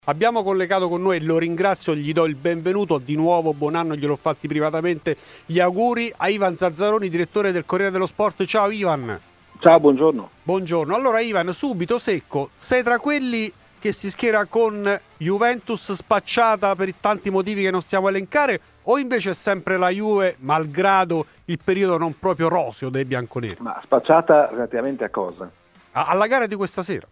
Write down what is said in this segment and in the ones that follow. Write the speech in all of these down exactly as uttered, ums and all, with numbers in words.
Abbiamo collegato con noi, lo ringrazio, gli do il benvenuto, di nuovo buon anno, gliel'ho fatti privatamente gli auguri a Ivan Zazzaroni, direttore del Corriere dello Sport. Ciao Ivan. Ciao, buongiorno. Buongiorno. Allora Ivan, subito secco, sei tra quelli che si schiera con Juventus spacciata per i tanti motivi che non stiamo a elencare, o invece è sempre la Juve malgrado il periodo non proprio roseo dei bianconeri? Ma spacciata relativamente a cosa? A- alla gara di questa sera.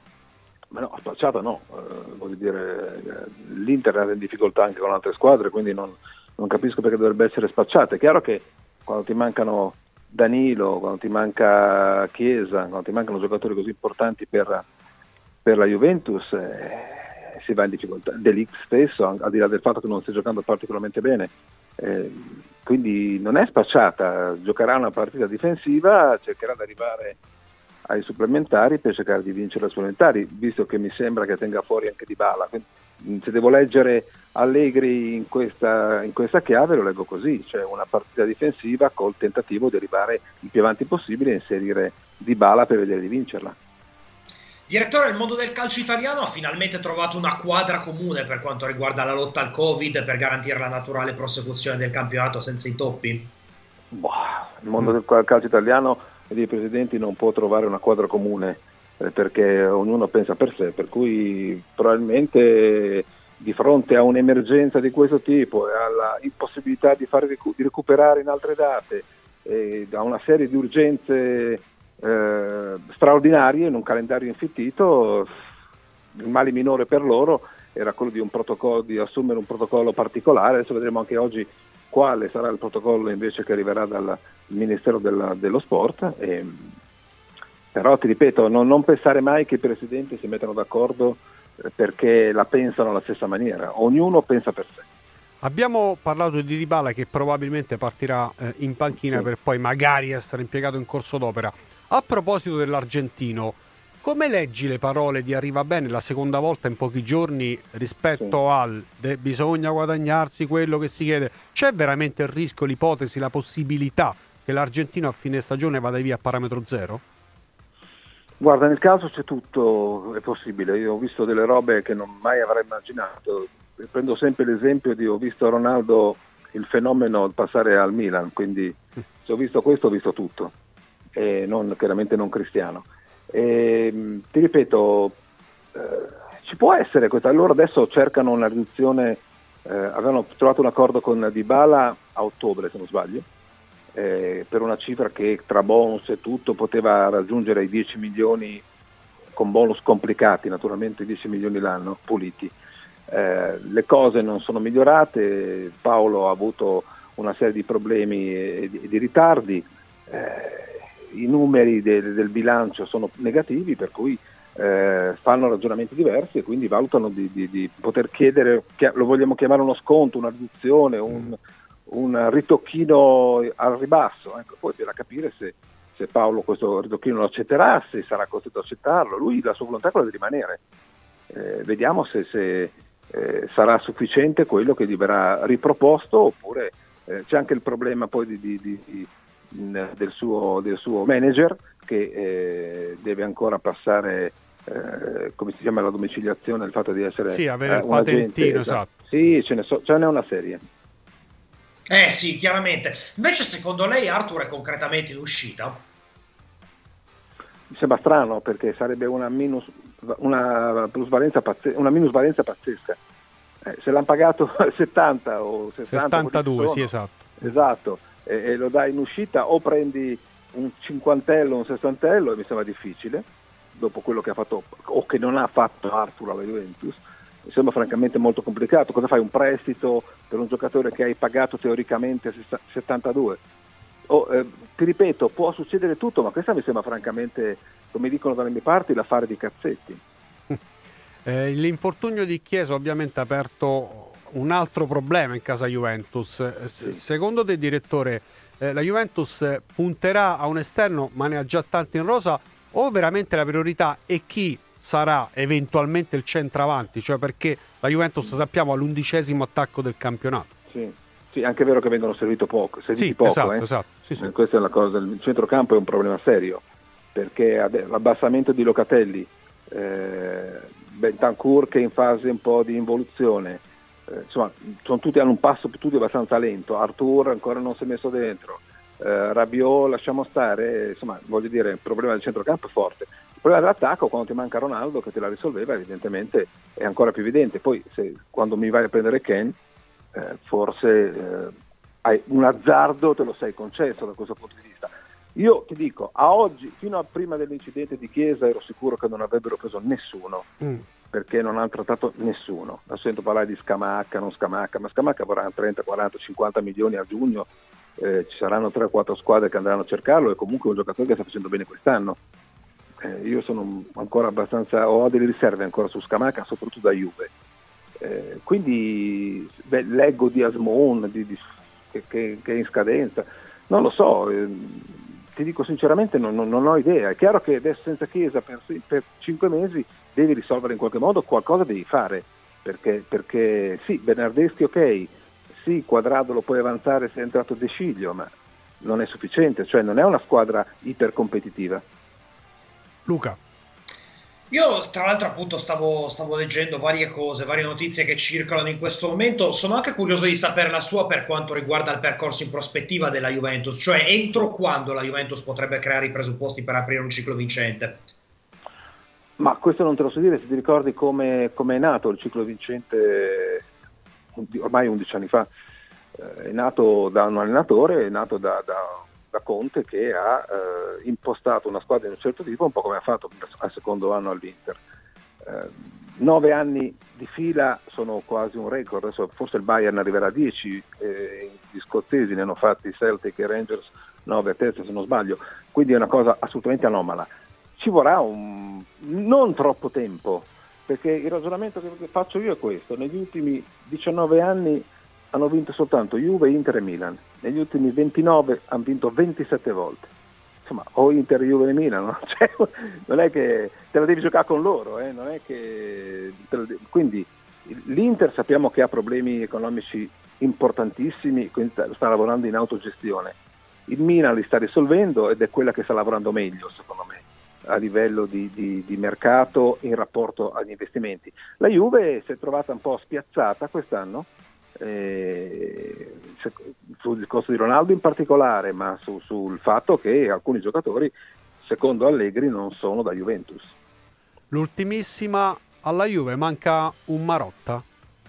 Ma no, spacciata no, eh, voglio dire, eh, l'Inter era in difficoltà anche con altre squadre, quindi non, non capisco perché dovrebbe essere spacciata. È chiaro che quando ti mancano Danilo, quando ti manca Chiesa, quando ti mancano giocatori così importanti per, per la Juventus, eh, si va in difficoltà. De Ligt stesso, al di là del fatto che non stia giocando particolarmente bene, eh, quindi non è spacciata, giocherà una partita difensiva, cercherà di arrivare ai supplementari per cercare di vincere ai supplementari, visto che mi sembra che tenga fuori anche Dybala. Se devo leggere Allegri in questa, in questa chiave, lo leggo così, cioè una partita difensiva col tentativo di arrivare il più avanti possibile e inserire Dybala per vedere di vincerla. Direttore, il mondo del calcio italiano ha finalmente trovato una quadra comune per quanto riguarda la lotta al Covid per garantire la naturale prosecuzione del campionato senza intoppi? Boh, il mondo del calcio italiano e dei presidenti non può trovare una quadra comune, eh, perché ognuno pensa per sé, per cui probabilmente di fronte a un'emergenza di questo tipo e alla impossibilità di, fare ricu- di recuperare in altre date, e da una serie di urgenze eh, straordinarie in un calendario infittito, il male minore per loro era quello di un protocollo, di assumere un protocollo particolare. Adesso vedremo anche oggi quale sarà il protocollo invece che arriverà dal Ministero della, dello Sport. E, però ti ripeto, non, non pensare mai che i presidenti si mettano d'accordo eh, perché la pensano alla stessa maniera, ognuno pensa per sé. Abbiamo parlato di Dybala che probabilmente partirà eh, in panchina, sì, per poi magari essere impiegato in corso d'opera. A proposito dell'argentino, come leggi le parole di Arriva Bene la seconda volta in pochi giorni rispetto sì. al de, bisogna guadagnarsi quello che si chiede? C'è veramente il rischio, l'ipotesi, la possibilità che l'Argentino a fine stagione vada via a parametro zero? Guarda, nel caso c'è tutto, è possibile. Io ho visto delle robe che non mai avrei immaginato. Prendo sempre l'esempio di ho visto Ronaldo, il fenomeno, passare al Milan, quindi se ho visto questo ho visto tutto, e non, chiaramente non Cristiano. E, ti ripeto, eh, ci può essere questa. Allora adesso cercano una riduzione, eh, avevano trovato un accordo con Dybala a ottobre se non sbaglio, eh, per una cifra che tra bonus e tutto poteva raggiungere i dieci milioni, con bonus complicati naturalmente, dieci milioni l'anno puliti. Eh, le cose non sono migliorate, Paolo ha avuto una serie di problemi e di, di ritardi, eh, i numeri del, del bilancio sono negativi, per cui eh, fanno ragionamenti diversi e quindi valutano di, di, di poter chiedere, lo vogliamo chiamare uno sconto, una riduzione, un, un ritocchino al ribasso. Ecco, poi bisogna capire se, se Paolo questo ritocchino lo accetterà, se sarà costretto ad accettarlo. Lui la sua volontà è quella di rimanere. Eh, vediamo se, se eh, sarà sufficiente quello che gli verrà riproposto, oppure eh, c'è anche il problema poi di, di, di, di Del suo, del suo manager che eh, deve ancora passare eh, come si chiama la domiciliazione, il fatto di essere sì, avere eh, il un patentino, agente, esatto. Sì, ce ne, so, ce n'è una serie. Eh sì, chiaramente. Invece secondo lei Arthur è concretamente in uscita? Mi sembra strano, perché sarebbe una minus una plusvalenza pazzesca, una minusvalenza pazzesca. Eh, se l'hanno pagato settanta o sessanta, settantadue, sì, esatto. Esatto. E lo dai in uscita, o prendi un cinquantello, un sessantello, e mi sembra difficile, dopo quello che ha fatto o che non ha fatto Arthur alla Juventus, mi sembra francamente molto complicato. Cosa fai? Un prestito per un giocatore che hai pagato teoricamente settantadue? Oh, eh, ti ripeto, può succedere tutto, ma questa mi sembra francamente, come dicono dalle mie parti, l'affare di cazzetti. Eh, l'infortunio di Chiesa ovviamente ha aperto un altro problema in casa Juventus. Sì. Secondo te, direttore, eh, la Juventus punterà a un esterno, ma ne ha già tanti in rosa, o veramente la priorità è chi sarà eventualmente il centravanti? Cioè, perché la Juventus, sappiamo, ha l'undicesimo attacco del campionato. Sì, sì, anche è vero che vengono servito poco, serviti sì, poco. Esatto, eh. esatto. Sì, sì. Eh, questa è la cosa. Il centrocampo è un problema serio, perché l'abbassamento di Locatelli, eh, Bentancur che è in fase un po' di involuzione, eh, insomma sono tutti, hanno un passo tutti abbastanza lento. Arthur ancora non si è messo dentro, eh, Rabiot lasciamo stare, insomma voglio dire il problema del centrocampo è forte, il problema dell'attacco quando ti manca Ronaldo che te la risolveva evidentemente è ancora più evidente. Poi se, quando mi vai a prendere Ken eh, forse eh, hai un azzardo, te lo sei concesso da questo punto di vista. Io ti dico, a oggi, fino a prima dell'incidente di Chiesa, ero sicuro che non avrebbero preso nessuno, mm. perché non hanno trattato nessuno. Adesso sento parlare di Scamacca, non Scamacca, ma Scamacca vorrà trenta, quaranta, cinquanta milioni a giugno, eh, ci saranno tre o quattro squadre che andranno a cercarlo, e comunque un giocatore che sta facendo bene quest'anno. Eh, io sono ancora abbastanza, ho delle riserve ancora su Scamacca, soprattutto da Juve. Eh, quindi beh, leggo di Asmoon, di, di, che, che, che è in scadenza, non lo so. Eh, ti dico sinceramente non, non, non ho idea. È chiaro che adesso senza Chiesa per, per cinque mesi devi risolvere in qualche modo, qualcosa devi fare, perché, perché sì, Bernardeschi ok, sì, Quadrado lo puoi avanzare se è entrato De Sciglio, ma non è sufficiente, cioè non è una squadra ipercompetitiva. Luca. Io tra l'altro appunto stavo, stavo leggendo varie cose, varie notizie che circolano in questo momento. Sono anche curioso di sapere la sua per quanto riguarda il percorso in prospettiva della Juventus, cioè entro quando la Juventus potrebbe creare i presupposti per aprire un ciclo vincente. Ma questo non te lo so dire, se ti ricordi come è nato il ciclo vincente ormai undici anni fa. È nato da un allenatore, è nato da, da, da Conte, che ha eh, impostato una squadra di un certo tipo, un po' come ha fatto al secondo anno all'Inter. Eh, nove anni di fila sono quasi un record, adesso forse il Bayern arriverà a dieci, eh, gli scozzesi ne hanno fatti Celtic e Rangers nove a testa se non sbaglio, quindi è una cosa assolutamente anomala. Ci vorrà un non troppo tempo, perché il ragionamento che faccio io è questo: negli ultimi diciannove anni hanno vinto soltanto Juve, Inter e Milan, negli ultimi ventinove hanno vinto ventisette volte. Insomma, o Inter, Juve e Milan, no? Cioè, non è che te la devi giocare con loro, eh? Non è che devi... Quindi l'Inter sappiamo che ha problemi economici importantissimi, quindi sta lavorando in autogestione. Il Milan li sta risolvendo ed è quella che sta lavorando meglio, secondo me, a livello di, di, di mercato in rapporto agli investimenti. La Juve si è trovata un po' spiazzata quest'anno, eh, sul discorso di Ronaldo in particolare, ma su, sul fatto che alcuni giocatori, secondo Allegri, non sono da Juventus. L'ultimissima, alla Juve manca un Marotta?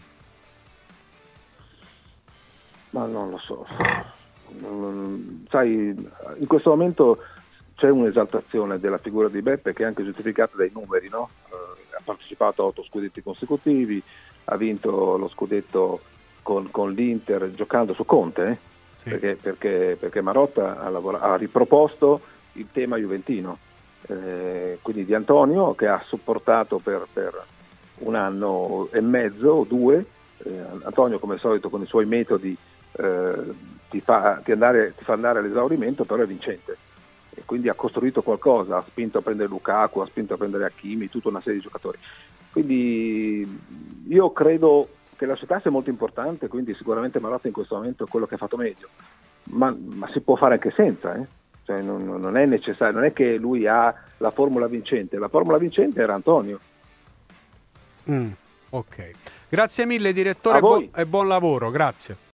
Ma non lo so. Non, sai, in questo momento c'è un'esaltazione della figura di Beppe che è anche giustificata dai numeri, no? Eh, ha partecipato a otto scudetti consecutivi, ha vinto lo scudetto con, con l'Inter giocando su Conte, eh? Sì. perché, perché, perché Marotta ha, lavora, ha riproposto il tema juventino, eh, quindi Di Antonio, che ha supportato per, per un anno e mezzo o due. eh, Antonio, come al solito, con i suoi metodi eh, ti, fa, ti, andare, ti fa andare all'esaurimento, però è vincente. E quindi ha costruito qualcosa, ha spinto a prendere Lukaku, ha spinto a prendere Hakimi, tutta una serie di giocatori. Quindi io credo che la società sia molto importante, quindi sicuramente Marotta in questo momento è quello che ha fatto meglio, ma, ma si può fare anche senza, eh? Cioè non, non è necessario, non è che lui ha la formula vincente, la formula vincente era Antonio. Mm, ok, grazie mille direttore bu- e buon lavoro, grazie.